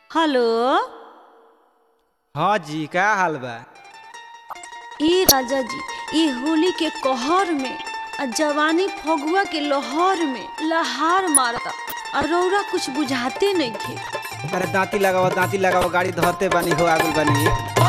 Hello. हाँ जी, का हाल बा? ई राजा जी, ई होली के कहर में आ जवानी फगुआ के लहर में लहार मारता और रौरा कुछ बुझाते नहीं थे। अरे दांती लगाओ गाड़ी धरते बानी हो आगुल बानी।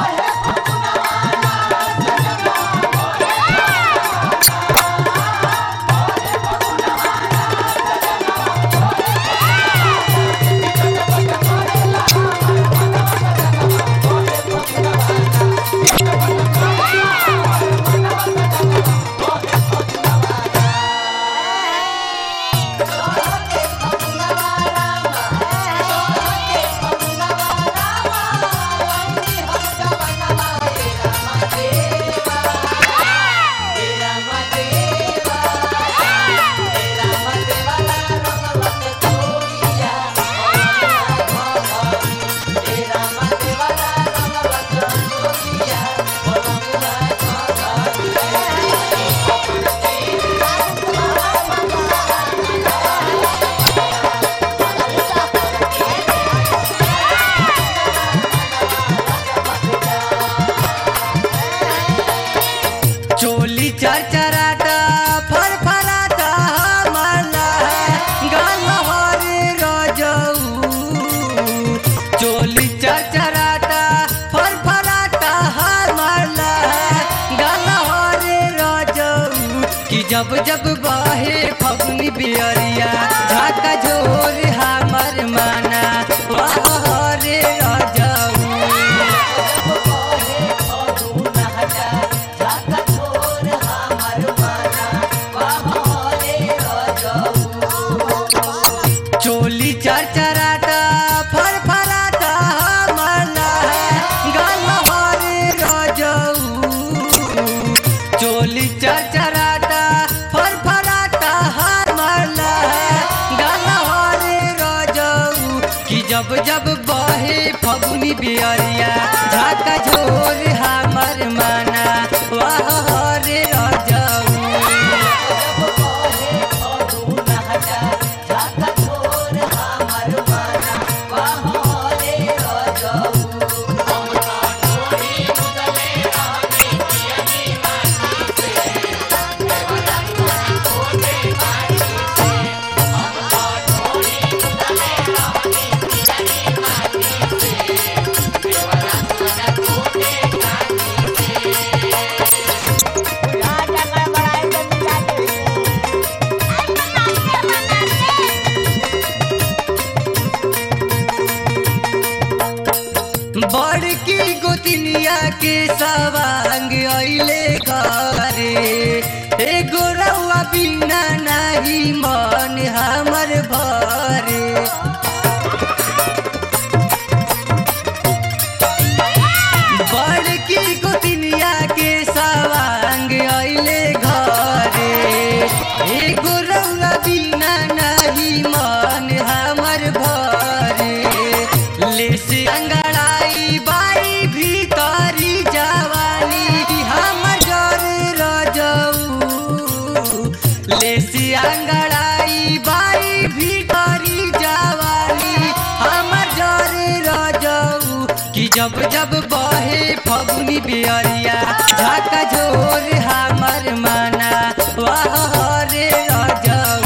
चोली चरचराता फरफराता हमला गलहर रजऊ। चोली चरचराता फरफराता हमला गलहर रजऊ। कि जब जब बहे फगुनी बियरिया झाका झोर हमर माना बहर रजऊ। चोली चरचराता फरफराता हमला गलहर रजऊ। चोली चरचराता फरफराता हमला गलहर रजऊ। कि जब जब बहे फगुनी बियरिया झाका झोर हमर माना बहर रजऊ। बड़की गोतिनिया के सवांग अइले घरे। एगो रउआ बिना नाही मन हमर भरे। बड़की गोतिनिया के सवांग अइले घरे। एगो रउआ बिना नाही मन हमर भरे। लेसे अंगड़ाई बाई भीतरी जवानी हमर जर रजऊ। लेसे अंगड़ाई बाई भीतरी जवानी हमर जर रजऊ। कि जब जब बहे फगुनी बियरिया झाका झोर हमर माना बहर रजऊ।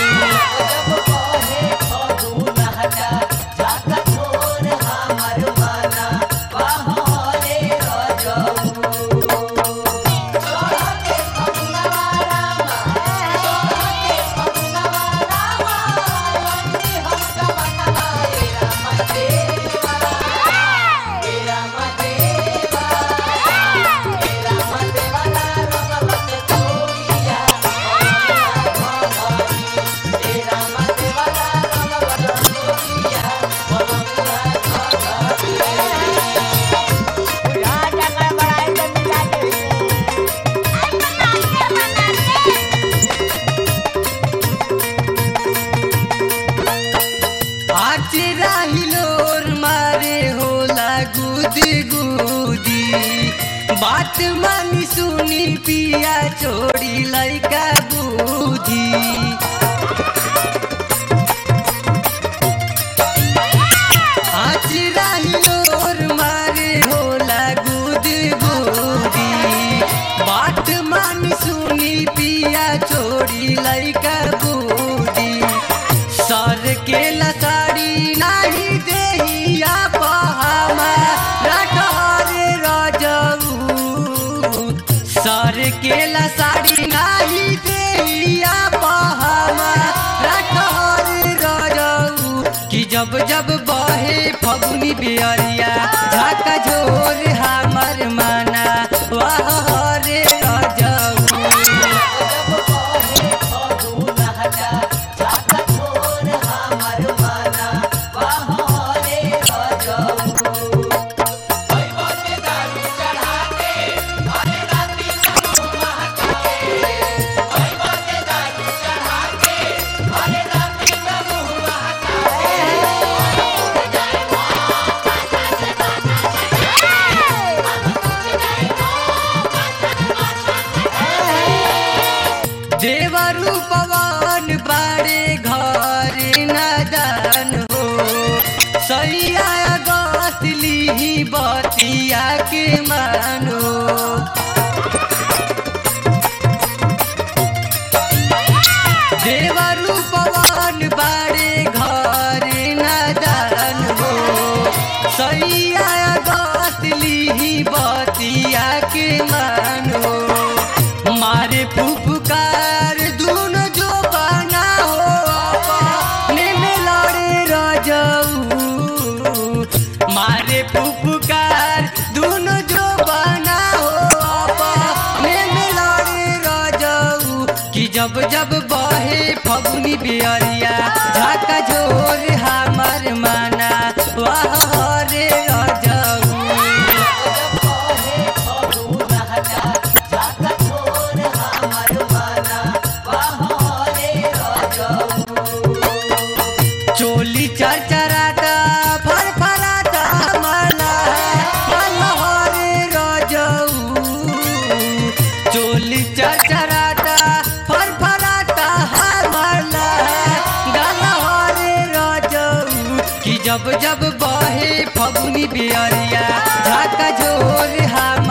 बात मानी सुनी पिया छोड़ी लइका बूढ़ी। आज छोड़ी लइका बूढ़ी सर के लसाड़ी नाही देहिया पहामा रटहरे रजऊ सर के लसाड़ी नाही देहिया पहामा रटहरे रजऊ कि जब जब बहे फगुनी बेअरिया झाका झोर हमर माना वाह रे रजऊ देवरू पवन बाड़े घर नदन हो सैया गसली बतिया के मानो देवरू पवन बाड़े घर नदन हो सैया गसली बतिया के मानो मारे फुफकार दून जो बना हो अपने में लड़े रजऊ मारे फुफकार दून जो बना हो अपने में लड़े रजऊ कि जब जब बहे फगुनी बेअरिया झाका झोर हमर माना वाह रे रजऊ चोली चरचराता फरफराता मला हरे रजऊ चोली चरचराता फरफराता मला हरे रजऊ कि जब जब बहे फगुनी बेअरिया झाका झोर हम